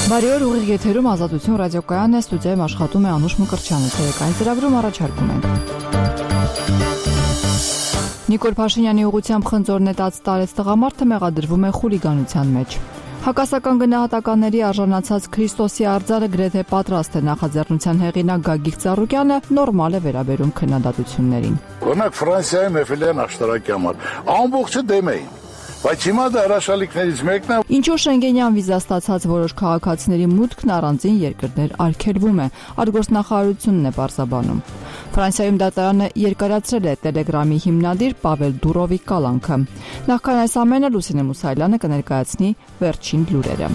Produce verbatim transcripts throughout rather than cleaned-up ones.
Բարի օր, ուղիղ եթերում Ազատություն ռադիոկայանն է, ստուդիայում աշխատում է Անուշ Մկրտչյանը, ցերեկային ծրագրում առաջարկում ենք։ Նիկոլ Փաշինյանի ուղղությամբ խնձոր նետած տարեց տղամարդը մեղադրվում է խուլիգանության մեջ։ Հակասական գնահատականների արժանացած Քրիստոսի արձանը գրեթե պատրաստ է, նախաձեռնության հեղինակ Գագիկ Ծառուկյանը նորմալ է վերաբերում քննադատություններին։ Օրինակ Ֆրանսիայում Էֆելյան աշտարակի համար ամբողջը դեմ էին։ Բայց հիմա դա հրաշալիքներից մեկն է։ Ինչու Շենգենյան վիզա ստացած որոշ քաղաքացիների մուտքն առանձին երկրներ արգելվում է, արտգործնախարարությունն է պարզաբանում։ Ֆրանսիայում դատարանը երկարացրել է Տելեգրամի հիմնադիր Պավել Դուրովի կալանքը։ Նախքան այս ամենը Լուսինե Մուսայելյանը կներկայացնի վերջին լուրերը։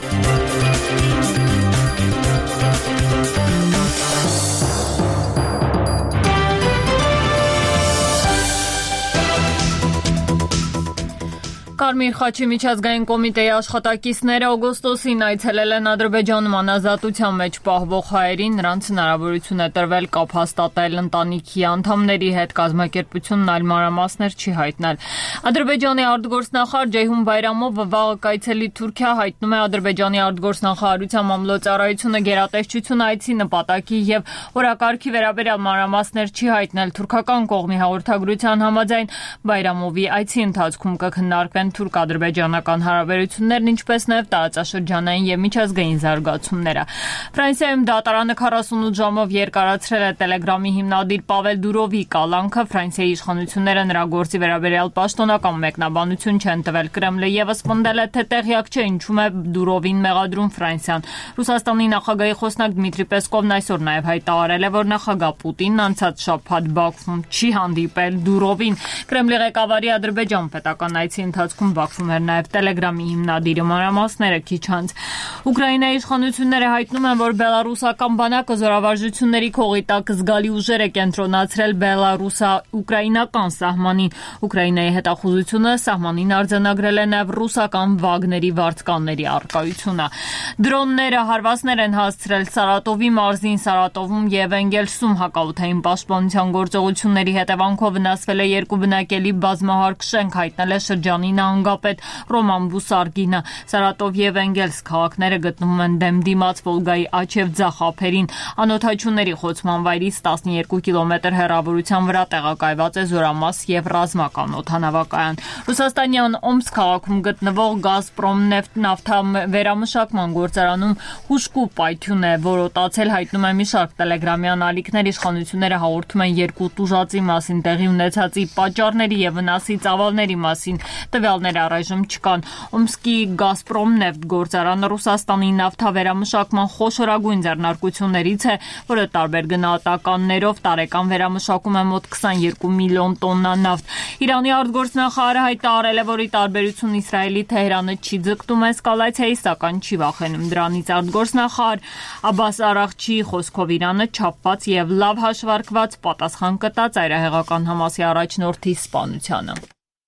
Կարմիր խաչի միջազգային կոմիտեի աշխատակիցները օգոստոսին այցելել են Ադրբեջանում անազատության մեջ պահվող հայերին, նրանց հնարավորություն է տրվել կապ հաստատել ընտանիքի անդամների հետ, կազմակերպությունն այլ մանրամասներ չի հայտնել։ Ադրբեջանի արտգործնախարար Ջեյհուն Բայրամովը վաղը կայցելի Թուրքիա, հայտնում է Ադրբեջանի արտգործնախարարության մամլոյցարայությունը գերատեսչություն այցի նպատակի եւ օրակարգի վերաբերյալ մանրամասներ չի հայտնել։ Թուրքական կողմի հաղորդագրության համաձայն Բայրամովի այցի ընթացքում կքննարկվեն թուրք-ադրբեջանական հարաբերություններն, ինչպես նաև տարածաշրջանային եւ միջազգային զարգացումները։ Ֆրանսիայում դատարանը քառասունութ ժամով երկարացրել է Տելեգրամի հիմնադիր Պավել Դուրովի կալանքը։ Ֆրանսիայի իշխանությունները նրա գործի վերաբերյալ պաշտոնական մեկնաբանություն չեն տվել։ Կրեմլը եւս պնդել է, թե տեղյակ չէ ինչու է Դուրովին մեղադրում Ֆրանսիան։ Ռուսաստանի նախագահի խոսնակ Դմիտրի Պեսկովն այսօր նաև հայտարարել է, որ նախագահ Պուտինն անցած շաբաթ Բաքվում չի հանդիպել Դուրովին։ Կրեմլի ղեկավարի Ադրբեջան պետական այցի ընթացքում Բաքվում էր նաև Տելեգրամի հիմնադիրը, մանրամասները քիչ անց։ Ուկրաինայի իշխանությունները հայտնում են, որ բելարուսական բանակը զորավարժությունների քողի տակ զգալի ուժեր է կենտրոնացրել բելարուսա-ուկրաինական սահմանին։ Ուկրաինայի հետախուզությունը սահմանին արձանագրել է նաև ռուսական Վագների վարձկանների առկայությունը։ Դրոնները հարվածներ են հասցրել Սարատովի մարզին, Սարատովում եւ Էնգելսում հակաօդային պաշտպանության գործողությունների հետևանքով վնասվել է երկու բնակելի բազմահարկ շենք, հայտնել է շրջանի նահանգապետ Ռոման Բուսարգինը։ Սարատով եւ Էնգելս քաղաքները գտնվում են դեմ դիմաց Վոլգայի աջ եւ ձախ ափերին։ Անօդաչուների խոցման վայրից տասնյոթ կիլոմետր հեռավորության վրա տեղակայված է զորամաս եւ ռազմական օդանավակայան։ Ռուսաստանյան Օմսկ քաղաքում գտնվող Գազպրոմ նեֆտ նավթա վերամշակման գործարանում հուժկու պայթյուն է որոտացել, հայտնում է մի շարք տելեգրամյան ալիքներ։ Իշխանությունները հաղորդում են երկու տուժածի մասին, տեղի ունեցածի պատճառների եւ վնասի ծավալների մասին տվյալներ առայժմ չկան։ Օմսկի Գազպրոմ նեֆտ գործարանը Ռուսաստանի նավթավերամշակման խոշորագույն ձեռնարկություններից է, որը տարբեր գնահատականներով տարեկան վերամշակում է մոտ քսաներկու միլիոն տոննա նավթ։ Իրանի արտգործնախարարը հայտարարել է, որ ի տարբերություն Իսրայելի Թեհրանը չի ձգտում էսկալացիայի, սակայն չի վախենում դրանից։ Արտգործնախարար Աբբաս Արաղչիի խոսքով Իրանը չափված եւ լավ հաշվարկված պատասխան կտա ծայրահեղական Համասի առաջնորդի սպանությանը։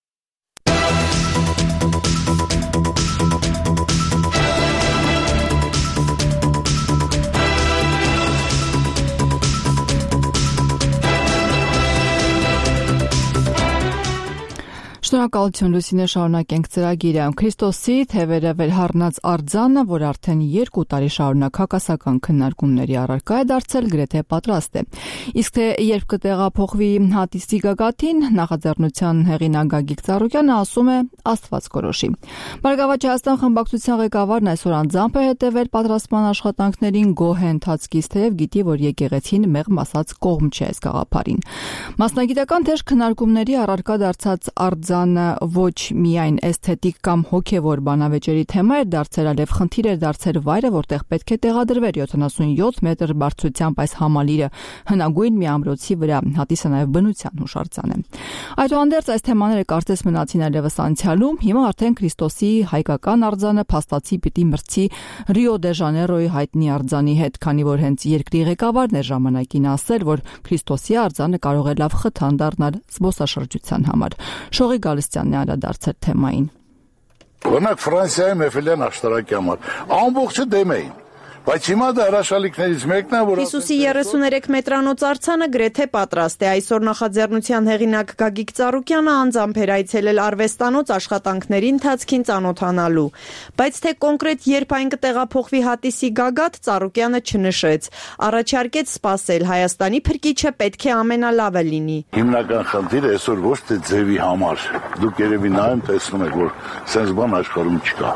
Շնորհակալություն Լուսինե, շարունակենք ծրագիրը։ Քրիստոսի թևերը վերհառնած արձանը, որ արդեն երկու տարի շարունակ հակասական քննարկումների առարկա է դարձել, գրեթե պատրաստ է։ Իսկ թե երբ կտեղափոխվի հատիսի գագաթին, նախաձեռնության հեղինակ Գագիկ Ծառուկյանը ասում է Աստված կորոշի։ Բարգավաճ Հայաստան խմբակցության ղեկավարն այսօր անձամբ է հետևել պատրաստման աշխատանքներին գոհ է ընթացքից, թեև գիտի, որ եկեղեցին մեղմ ասած կողմ չէ այս գաղափարին։ Մասնագիտական թեժ քննարկումների առարկա դարձած արձանը ոչ միայն էսթետիկ կամ հոգևոր բանավեճերի թեմա էր դարձել, այլև խնդիր էր դարձել վայրը, որտեղ պետք է տեղադրվեր յոթանասունյոթ մետր բարձրությամբ այս համալիրը հնագույն մի ամրոցի վրա, հատիսը նաև բնության հուշարձան է։ Այդուհանդերձ այս թեմաները կարծես մնացին այլևս անցյալում, հիմա արդեն Քրիստոսի հայկական արձանը փաստացի պիտի մրցի Ռիո դե Ժանեյրոյի հայտնի արձանի հետ, քանի որ հենց երկրի ղեկավարն էր ժամանակին ասել, որ Քրիստոսի արձանը կարող է լավ խթան դառնալ զբոսաշրջության համար։ Շողի Գալստյանն է անդրադարձել թեմային։ Օրինակ Ֆրանսիայում Էֆելյան աշտարակի համար ամբողջը դեմ էին, Բայց հիմա դա հրաշալիքներից մեկն է, որ Հիսուսի երեսուներեք մետրանոց արձանը գրեթե պատրաստ է։ Այսօր նախաձեռնության հեղինակ Գագիկ Ծառուկյանը անձամբ էր այցելել արվեստանոց աշխատանքների ընթացքին ծանոթանալու։ Բայց թե կոնկրետ երբ այն կտեղափոխվի հատիսի գագաթ, Ծառուկյանը չնշեց։ Առաջարկեց սպասել, Հայաստանի փրկիչը պետք է ամենալավը լինի։ Հիմնական խնդիրը այսօր ոչ թե ձևի համար։ Դուք երևի նայում տեսնում եք, որ սենց բան աշխարհում չկա։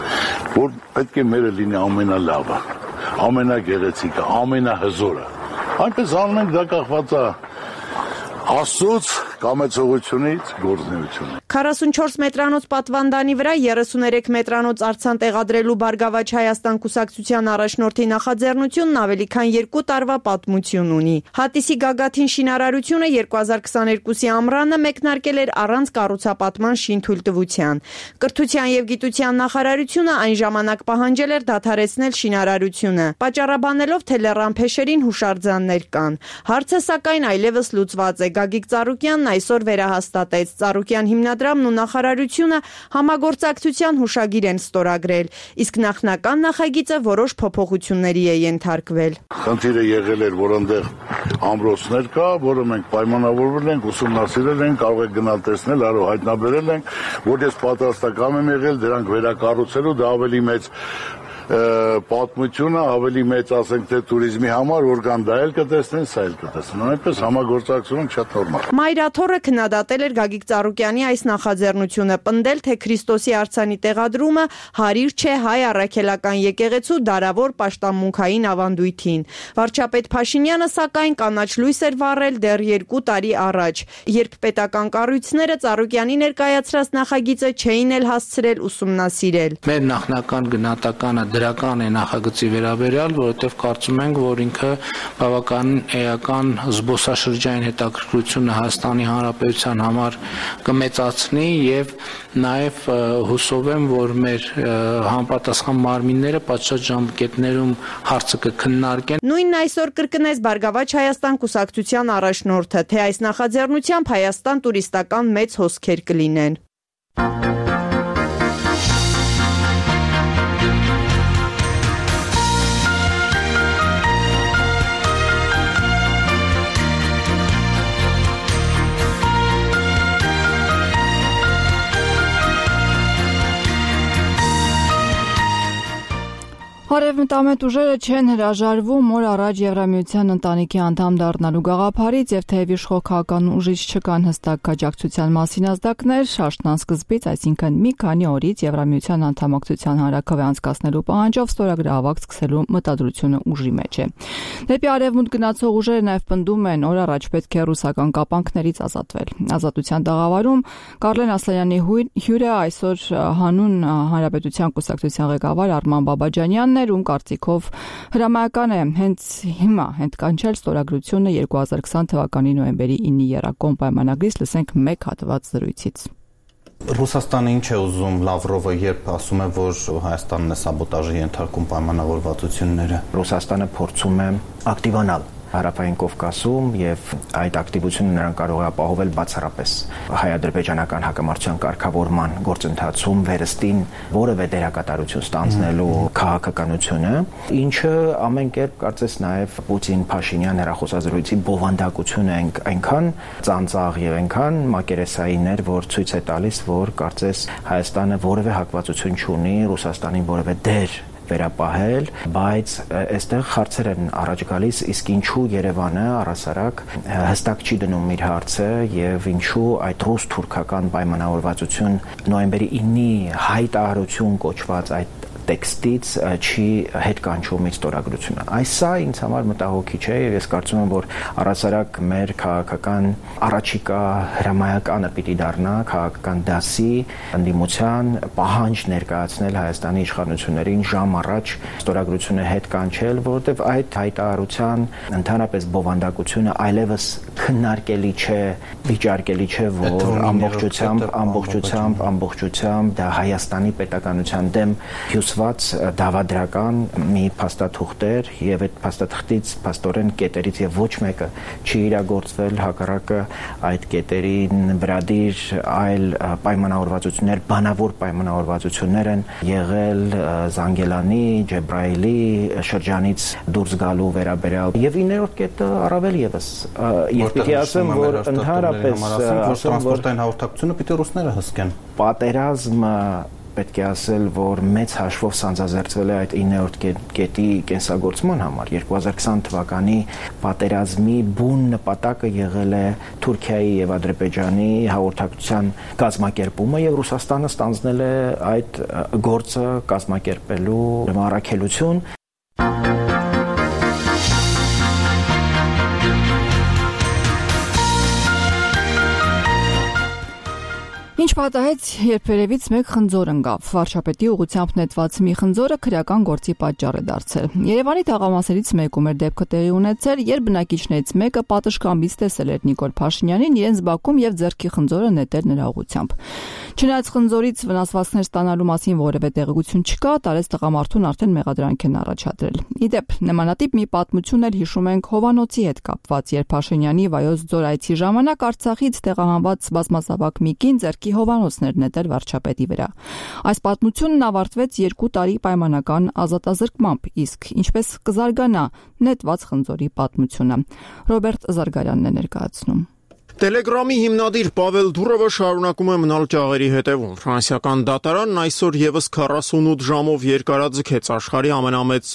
Որ պետք է մերը լինի ամենալավը, ամենագեղեցիկը, ամենահզորը։ Այնպես անում ենք, դա կախված է Աստծուց, կամեցողությունից, գործունեությունից։ քառասունչորս մետրանոց պատվանդանի վրա երեսուներեք մետրանոց արձան տեղադրելու Բարգավաճ Հայաստան կուսակցության առաջնորդի նախաձեռնությունն ավելի քան երկու տարվա պատմություն ունի։ Հատիսի գագաթին շինարարությունը երկու հազար քսաներկուսի ամռանը մեկնարկել էր առանց կառուցապատման շինթույլտվության։ Կրթության և գիտության նախարարությունը այն ժամանակ պահանջել էր դադարեցնել շինարարությունը, պատճառաբանելով, թե լեռան փեշերին հուշարձաններ կան։ Հարցը սակայն այլևս լուծված է։ Գագիկ Ծառուկյանն այսօր վերահաստատեց։ Ծառուկյան հիմնադրամն ու նախարարությունը համագործակցության հուշագիր են ստորագրել, իսկ նախնական նախագիծը որոշ փոփոխությունների է ենթարկվել։ Խնդիրը եղել էր, որ այնտեղ ամրոցներ կա, որը մենք պայմանավորվել ենք, ուսումնասիրել ենք, կարող եք գնալ տեսնել, արո հայտնաբերել ենք, որ ես պատրաստական եմ եղել դրանք վերակառուցելու, դա ավելի մեծ պատմությունը, ավելի մեծ ասենք թե туриզմի համար, որ կան դա էլ կտեսնեն, սա էլ կտեսնեն։ Այնպես համագործակցությունը շատ նորմալ։ Մայրաթոռը քննադատել էր Գագիկ Ծառուկյանի այս նախաձեռնությունը, պնդել, թե Քրիստոսի արձանի տեղադրումը հարիր չէ հայ առաքելական եկեղեցու դարավոր պաշտամունքային ավանդույթին։ Վարչապետ Փաշինյանը սակայն կանաչ լույս էր վառել դեռ երկու տարի առաջ, երբ պետական կառույցները Ծառուկյանի ներկայացրած նախագիծը չէին էլ հասցրել ուսումնասիրել։ Մեր նախնական գնահատականը դրական է նախագծի վերաբերյալ, որովհետև կարծում ենք, որ ինքը բավական էական զբոսաշրջային հետաքրքրությունը Հայաստանի Հանրապետության համար կմեծացնի եւ նաեւ հուսով եմ, որ մեր համապատասխան մարմինները պատշաճ ժամկետներում հարցը կքննարկեն։ Նույնն այսօր կրկնեց Բարգավաճ Հայաստան կուսակցության առաջնորդը, թե այս նախաձեռնությամբ Հայաստան տուրիստական մեծ հոսքեր կլինեն։ Հարևմտամետ ուժերը չեն հրաժարվում օր առաջ Եվրամիության ընտանիքի անդամ դառնալու գաղափարից եւ թեև իշխող քաղաքական ուժից չկան հստակ աջակցության մասին ազդակներ, շարժման սկզբից, այսինքն մի քանի օրից Եվրամիության անդամակցության հանրաքվե անցկացնելու պահանջով ստորագրահավաք սկսելու մտադրությունը ուժի մեջ է։ Դեպի արևմուտք գնացող ուժերը նաեւ պնդում են օր առաջ պետք է ռուսական կապանքներից ազատվել։ Ազատության տաղավարում Կարլեն Ասլանյանի հյուրը այսօր հանուն Հանրապետության կուսակցության ղեկավար Արման Բաբաջանյանն ում կարծիքով հրամայական է հենց հիմա հնդկանչել ստորագրությունը երկու հազար քսան թվականի նոյեմբերի ինը եռակոմ պայմանագրից, լսենք մեկ հատված զրույցից։ Ռուսաստանը ինչ է ուզում Լավրովը, երբ ասում է, որ Հայաստանն է սաբոտաժի ենթարկում պայմանավորվածությունները։ Ռուսաստանը փորձում է ակտիվանալ Հարավային Կովկասում եւ այդ ակտիվությունը նրան կարող է ապահովել բացառապես հայ-ադրբեջանական հակամարտության կարգավորման գործընթացում վերստին որևէ դերակատարություն ստանձնելու քաղաքականությունը, ինչը ամեն կերպ կարծես նաեւ Պուտին-Փաշինյան հեռախոսազրույցի բովանդակությունը այնքան ծանծաղ եւ այնքան մակերեսային էր, որ ցույց է տալիս, որ կարծես Հայաստանը որևէ հակվածություն չունի Ռուսաստանին որևէ դեր վերապահել, բայց այստեղ հարցեր են առաջ գալիս, իսկ ինչու Երևանը առասարակ հստակ չի դնում իր հարցը եւ ինչու այդ ռուս-թուրքական պայմանավորվածություն նոյեմբերի ինի հայտարարություն կոչված այդ տեքստից չի հետ կանչում իր ստորագրությունը։ Այս սա ինձ համար մտահոգիչ է եւ ես կարծում եմ, որ առասարակ մեր քաղաքական առաջիկա հրամայականը պիտի դառնա քաղաքական դասի ընդդիմության պահանջ ներկայացնել Հայաստանի իշխանություններին ժամ առաջ ստորագրությունը հետ կանչել, որովհետեւ այդ հայտարարության ընդհանրապես բովանդակությունը այլևս քննարկելի չէ, վիճարկելի չէ, որ ամբողջությամբ, ամբողջությամբ, ամբողջությամբ դա Հայաստանի պետականության դեմ կառուցված դավադրական մի փաստաթուղթ էր եւ այդ փաստաթղթից փաստորեն կետերից եւ ոչ մեկը չի իրագործվել, հակառակը այդ կետերին վրադիր այլ պայմանավորվածություններ, բանավոր պայմանավորվածություններ են եղել Զանգելանի, Ջեբրայելի շրջանից դուրս գալու վերաբերյալ եւ իններորդ կետը առավել եւս եւ պիտի ասեմ, որ ընդհանրապես տրանսպորտային հաղորդակցությունը պիտի ռուսները հսկեն։ Պատերազմը պետք է ասել, որ մեծ հաշվով սանձազերծվել է այդ իններորդ կետի կենսագործման համար։ երկու հազար քսան թվականի պատերազմի բուն նպատակը եղել է Թուրքիայի եւ Ադրբեջանի հաղորդակցության կազմակերպումը եւ Ռուսաստանը ստանձնել է այդ գործը կազմակերպելու առաքելություն։ Ինչ պատահեց, երբ երևից մեկ խնձոր ընկավ։ Վարչապետի ուղղությամբ նետված մի խնձորը քրեական գործի պատճառ է դարձել։ Երևանի թաղամասերից մեկում էր դեպքը տեղի ունեցել, երբ բնակիչներից մեկը պատշգամբից տեսել էր Նիկոլ Փաշինյանին իրենց բակում եւ ձեռքի խնձորը նետել նրա ուղղությամբ։ Չնայած խնձորից վնասվածքներ ստանալու մասին որևէ տեղեկություն չկա, տարեց տղամարդուն արդեն մեղադրանք են առաջադրել։ Իդեպ, նմանատիպ մի պատմություն էլ հիշում ենք Հովանոցի հետ կապված, երբ Փաշինյանի Վայոց ձոր այցի ժամանակ Արցախից տեղահանված բազմազավակ մի կին ձեռքի հովանոցներ նետել վարչապետի վրա։ Այս պատմությունն ավարտվեց երկու տարի պայմանական ազատազրկմամբ, իսկ ինչպես կզարգանա նետված խնձորի պատմությունը։ Ռոբերտ Զարգարյանն է ներկայացնում։ Տելեգրամի հիմնադիր Պավել Դուրովը շարունակում է մնալ ճաղերի հետևում։ Ֆրանսիական դատարանն այսօր եւս քառասունութ ժամով երկարաձգեց աշխարհի ամենամեծ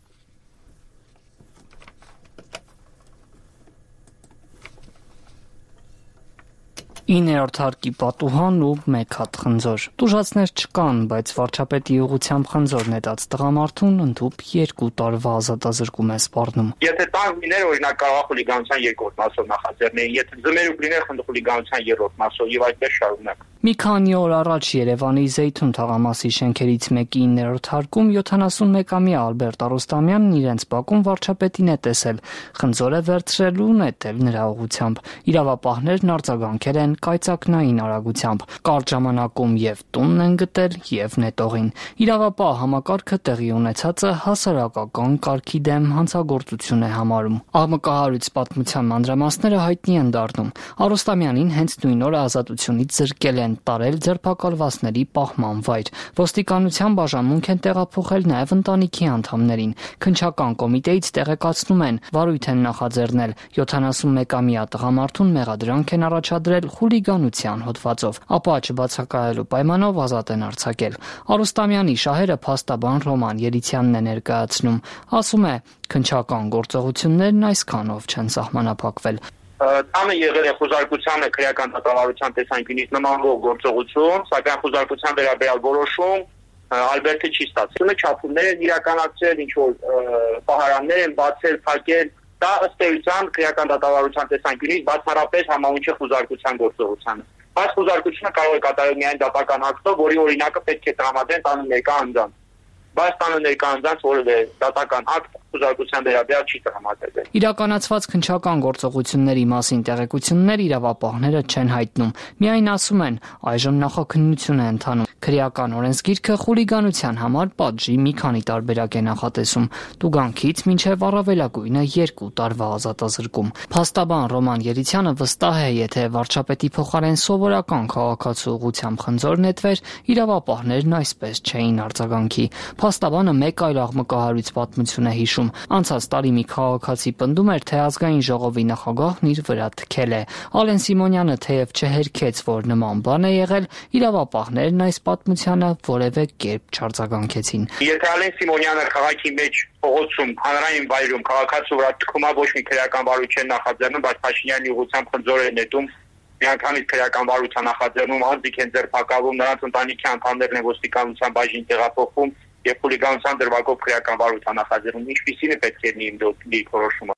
իններորդ հարկի պատուհան ու մեկ հատ խնձոր։ Տուժածներ չկան, բայց վարչապետի ուղղությամբ խնձոր նետած տղամարդուն ընդհուպ երկու տարվա ազատազրկում է սպառնում։ Եթե տանկ լիներ, օրինակ կարող խուլիգանության երկրորդ մասով նախաձեռնել, եթե ձմերուկ լիներ խուլիգանության երրորդ մասով եւ այդպես շարունակ։ Մի քանի օր առաջ Երևանի Զեյթուն թաղամասի շենքերից մեկի իններորդ հարկում յոթանասունմեկամյա Ալբերտ Արոստամյանն իրենց բակում վարչապետին է տեսել, խնձորը վերցրել ու նետել նրա ուղղությամբ։ Իրավապահներն արձագանքել են կայծակնային արագությամբ, կարճ ժամանակում եւ տունն են գտել եւ նետողին։ Իրավապահ համակարգը տեղի ունեցածը հասարակական կարգի դեմ հանցագործություն է համարում։ Աղմկահարույց պատմության մանրամասները հայտնի են դառնում։ Արոստամյանին հենց նույն օրը ազատությունից զրկել են, տարել ձերբակալվածների պահման վայր։ Ոստիկանության բաժանմունք են տեղափոխել նաեւ ընտանիքի անդամներին։ Քննչական կոմիտեից տեղեկացնում են, վարույթ են նախաձեռնել յոթանասունմեկամյա տղամարդուն մեղադրանք են առաջադրել խուլիգանության հոդվածով, ապա չբացակայելու պայմանով ազատ են արձակել։ Արոստամյանի շահերը փաստաբան Ռոման Երիցյանն է ներկայացնում։ Ասում է, քննչական գործողություններն այսքանով չեն սահմանափակվել։ Տանը եղել է խոզարկությանը քրեական դատավարության տեսանկյունից նմանվող գործողություն, սակայն խոզարկության վերաբերյալ որոշում Ալբերտը չի ստացել։ Չափումներ են իրականացրել, ինչ որ պահարաններ են բացել, փակել։ Դա ըստ էության քրեական դատավարության տեսանկյունից բացառապես համահունչ է խոզարկության գործողությանը։ Բայց խոզարկությունը կարող է կատարել միայն դատական ակտով, որի օրինակը պետք է տրամադրեն տանը ներկա անձանց։ Բայց տանը ներկա անձանց որևէ դատական ակտ խոզարկության վերաբերյալ չի տրամադրվել։ Իրականացված քննչական գործողությունների մասին տեղեկություններ իրավապահները չեն հայտնում։ Միայն ասում են, այժմ նախաքննություն է ընթանում։ Քրեական օրենսգիրքը խուլիգանության համար պատժի մի քանի տարբերակ է նախատեսում՝ տուգանքից մինչև առավելագույնը երկու տարվա ազատազրկում։ Փաստաբան Ռոման Երիցյանը վստահ է, եթե վարչապետի փոխարեն սովորական քաղաքացու ուղղությամբ խնձոր նետվեր, իրավապահներն այսպես չէին արձագանքի։ Փաստաբանը մեկ այլ աղմկահարույց պատմություն է հիշում։ Անցած տարի մի քաղաքացի պնդում էր, թե ազգային ժողովի նախագահն իր վրա թքել է։ Ալեն Սիմոնյանը թեև չհերքեց, որ նման բան է եղել, իրավապահներն այս պատմությանը որևէ կերպ չարձագանքեցին։ Եթե Ալեն Սիմոնյանը քաղաքի մեջ փողոցում, հանրային վայրում քաղաքացու վրա թքումա ոչ մի քրեական վարույթ չեն նախաձեռնում, բայց Փաշինյանի ուղղությամբ խնձոր է նետում, միանգամից քրեական վարույթ նախաձեռնում, անձիկ են ձերբակալվում, նրանց ընտանիքի անդամներն են ոստիկանության բաժին տեղափոխվում եւ խուլիգանության դրվագով քրեական վարույթ նախաձեռնում։ Ինչպիսին է պետք է լինի իմ դիրքորոշումը։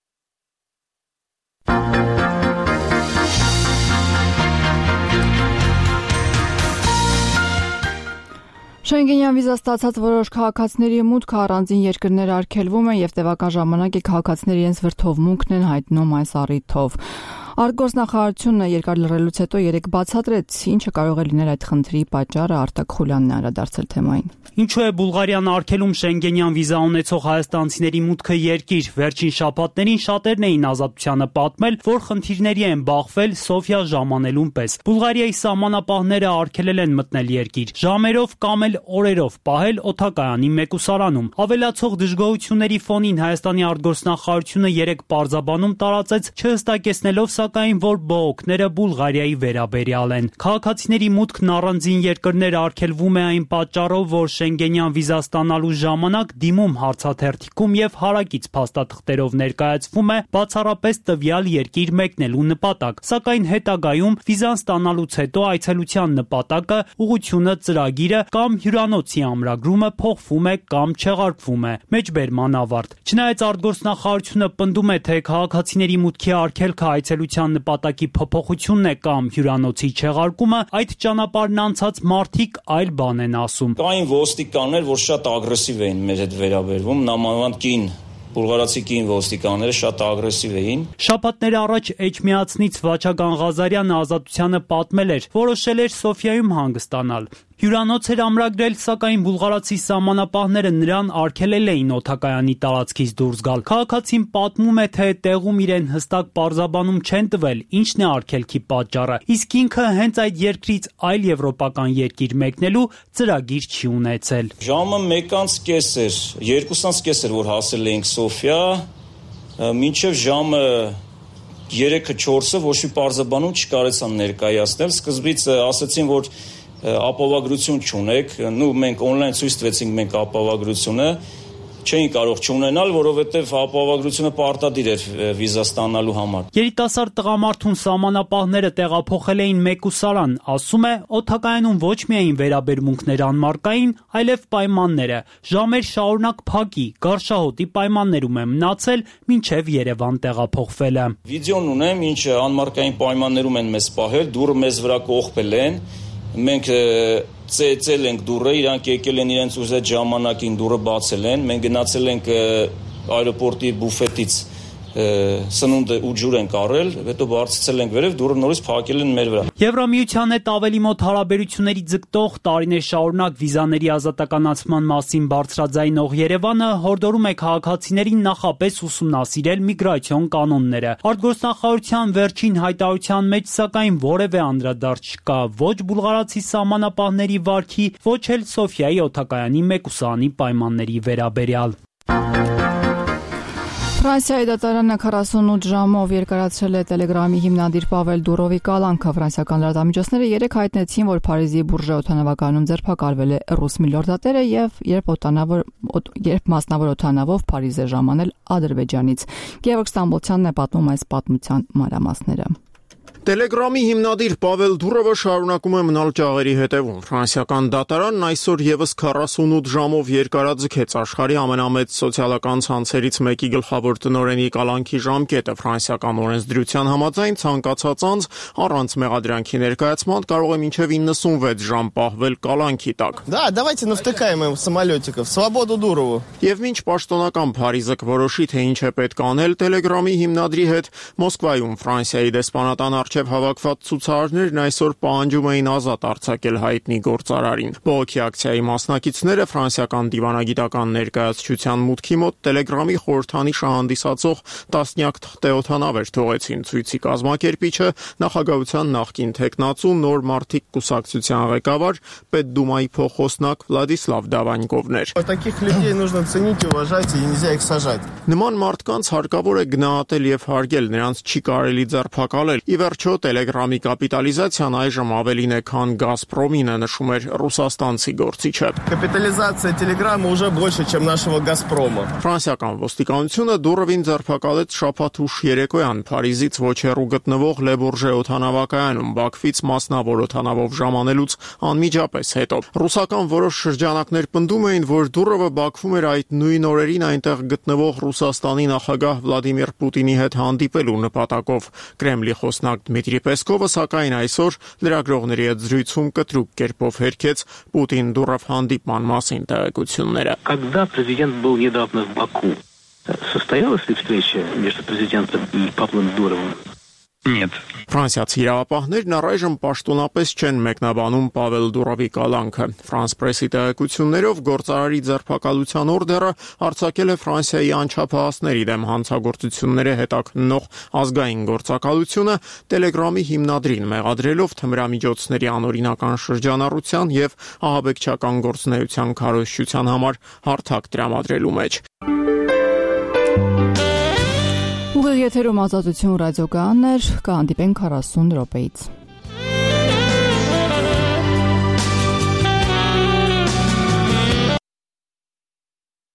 Շենգենյան վիզա ստացած որոշ քաղաքացիների մուտքը առանձին երկրներ արգելվում է եւ տևական ժամանակ է քաղաքացիների իրենց վրդովմունքն են հայտնում այս առիթով։ Արտգործնախարարությունը երկար լռելուց հետո երեք բացատրեց, ինչը կարող է լինել այդ խնդրի պատճառը, Արտակ Խուլյանն է անդրադարձել թեմային։ Ինչու է Բուլղարիան արգելում շենգենյան վիզա ունեցող հայաստանցիների մուտքը երկիր։ Վերջին շաբաթներին շատերն էին Ազատությանը պատմել, որ խնդիրների են բախվել Սոֆիա ժամանելուն պես։ Բուլղարիայի սահմանապահները արգելել են մտնել երկիր, ժամերով կամ էլ օրերով պահել օդակայանի մեկուսարանում։ Ավելացող դժգոհությունների ֆոնին Հայաստանի արտգործնախարարությունը երեք պարզաբանում տարածեց, չհստակեցնելով սակայն, որ բողոքները Բուլղարիայի վերաբերյալ են։ Քաղաքացիների մուտքն առանձին երկրներ արգելվում է այն պատճառով, որ շենգենյան վիզա ստանալու ժամանակ դիմում հարցաթերթիկում եւ հարակից փաստաթղթերով ներկայացվում է բացառապես տվյալ երկիր մեկնելու նպատակ, սակայն հետագայում վիզան ստանալուց հետո այցելության նպատակը, ուղղությունը, ծրագիրը կամ հյուրանոցի ամրագրումը փոխվում է կամ չեղարկվում է։ Մեջբերման ավարտ։ Չնայած արտգործնախարարությունը պնդում է, թե քաղաքացիների մուտքի արգելքը այցելության նպատակի փոփոխությունն է կամ հյուրանոցի չեղարկումը, այդ ճանապարհն անցած մարդիկ այլ բան են ասում։ Կային ոստիկաններ, որ շատ ագրեսիվ էին մեր հետ վերաբերվում, նամանավանդ կին բուլղարացի կին ոստիկանները շատ ագրեսիվ էին։ Շաբաթներ առաջ Էջմիածնից Վաչագան Ղազարյանը Ազատությանը պատմել էր, որոշել էր Սոֆիայում հանգստանալ։ Հյուրանոց էր ամրագրել, սակայն բուլղարացի սահմանապահները նրան արգելել էին օդակայանի տարածքից դուրս գալ։ Քաղաքացին պատմում է, թե տեղում իրեն հստակ պարզաբանում չեն տվել, ինչն է արգելքի պատճառը, իսկ ինքը հենց այդ երկրից այլ եվրոպական երկիր մեկնելու ծրագիր չի ունեցել։ Ժամը մեկից կես էր, երկուսից կես էր, որ հասել էինք Սոֆիա, մինչև ժամը երեքը չորսը ոչ մի պարզաբանում չկարեցան ներկայացնել։ Սկզբից ասացին, որ ապավագրություն չունեք, նու մենք on-line ցույց տվեցինք մենք ապավագրությունը, չէին կարող չունենալ, որովհետև ապավագրությունը պարտադիր էր վիզա ստանալու համար։ Երիտասարդ տղամարդուն սահմանապահները տեղափոխել էին մեկուսարան, ասում է, օդակայանում ոչ միայն վերաբերմունքներ անմարկային, այլև պայմանները։ Ժամեր շարունակ փակի, գարշահոտի պայմաններում է մնացել, մինչև Երևան տեղափոխվելը։ Վիդեոն ունեմ, ինչ անմարկային պայմաններում են մեզ պահել, դուրը մեզ վրա կողպել են։ Մենք ծեծել ենք դուրը, իրանք եկել են իրենց ուզած ժամանակին դուրը բացել են, մենք գնացել ենք այրոպորտի բուֆետից սնունդը ու ջուր ենք առել, հետո բարձրացել ենք վերև, դուրը նորից փակել են մեր վրա։ Եվրամիության հետ ավելի մոտ հարաբերությունների ձգտող տարիներ շարունակ վիզաների ազատականացման մասին բարձրաձայնող Երևանը հորդորում է քաղաքացիներին նախապես ուսումնասիրել միգրացիոն կանոնները։ Արտգործնախարարության վերջին հայտարարության մեջ սակայն որևէ անդրադարձ չկա ոչ բուլղարացի սահմանապահների վարքի, ոչ էլ Սոֆիայի օդակայանի մեկուսանի պայմանների վերաբերյալ։ Ֆրանսիայի դատարանը քառասունութ ժամով երկարացրել է Տելեգրամի հիմնադիր Պավել Դուրովի կալանքը։ Ֆրանսիական լրատվամիջոցները երեկ հայտնեցին, որ Փարիզի բուրժե օդանավակայանում ձերբակալվել է ռուս միլիարդատերը եւ երբ օդանավոր երբ մասնավոր օդանավով Փարիզ է ժամանել Ադրբեջանից։ Գևորգ Ստամբոլցյանն է պատմում այս պատմության մանրամասները։ Տելեգրամի հիմնադիր Պավել Դուրովը շարունակում է մնալ ճաղերի հետևում։ Ֆրանսիական դատարանն այսօր եւս քառասունութ ժամով երկարաձգեց աշխարհի ամենամեծ սոցիալական ցանցերից մեկի գլխավոր տնօրենի կալանքի ժամկետը։ Ֆրանսիական օրենսդրության համաձայն ցանկացած անձ առանց մեղադրանքի ներկայացման կարող է մինչև իննսունվեց ժամ պահվել կալանքի տակ։ Да, давайте навтыкаем им самолетиков. Свободу Дурову. Եվ մինչ պաշտոնական Փարիզը որոշի, թե ինչ է պետք անել Տելեգրամի հիմնադրի հետ, Մոսկվայում Ֆրանսիայի դեսպանատան Չև հավաքված ցուցարարներն այսօր պահանջում էին ազատ արձակել հայտնի գործարարին։ Բողոքի ակցիայի մասնակիցները ֆրանսիական դիվանագիտական ներկայացչության մուտքի մոտ Տելեգրամի խորհրդանիշը հանդիսացող տասնյակ թղթեօթանավեր թողեցին։ Ցույցի կազմակերպիչը նախագահության նախկին թեկնածու նոր մարդիկ կուսակցության ղեկավար Պետդումայի փոխոսնակ Վլադիսլավ Դավանյկովն էր։ Таких людей нужно ценить и уважать, и нельзя их сажать։ Նման մարդկանց հարկավոր է գնահատել եւ հարգել, նրանց չի կարելի ձերբակալել։ Ի վերջո Տելեգրամի կապիտալիզացիան այժմ ավելին է, քան Գազպրոմինը, նշում էր ռուսաստանցի գործիչը։ Կապիտալիզացիա Telegram-ը уже больше, чем нашего Газпрома։ Ֆրանսիական ոստիկանությունը Դուրովին ձերբակալեց շաբաթ ուշ երեկոյան Փարիզից ոչ հեռու գտնվող Լե Բուրժե օդանավակայանում Բաքվից մասնավոր օդանավով ժամանելուց անմիջապես հետո։ Ռուսական որոշ շրջանակներ պնդում էին, որ Դուրովը Բաքվում էր այդ նույն օրերին այնտեղ գտնվող Ռուսաստանի նախագահ Վլադիմիր Պուտինի հետ հանդիպելու նպատակով։ Կրեմլի խոսնակ Դմիտրի Պեսկովը սակայն այսօր լրագրողների հետ զրույցում կտրուկ կերպով հերքեց Պուտին-Դուրով հանդիպման մասին տեղեկությունները։ Когда президент был недавно в Баку, состоялась ли встреча между президентом и Павлом Дуровым? Нет. Ֆրանսիացի իրավապահներն առայժմ պաշտոնապես չեն մեկնաբանում Պավել Դուրովի կալանքը։ France Press-ի տեղեկություններով գործարարի ձերբակալության օրդերը արձակել է Ֆրանսիայի անչափահասների դեմ հանցագործությունները հետաքննող ազգային գործակալությունը Telegram-ի հիմնադրին մեղադրելով թմրամիջոցների անօրինական շրջանառության եւ ահաբեկչական գործունեության քարոզչության համար հարթակ տրամադրելու մեջ։ Ուղիղ եթերում Ազատություն ռադիոկայաններ, կհանդիպենք քառասուն րոպեից։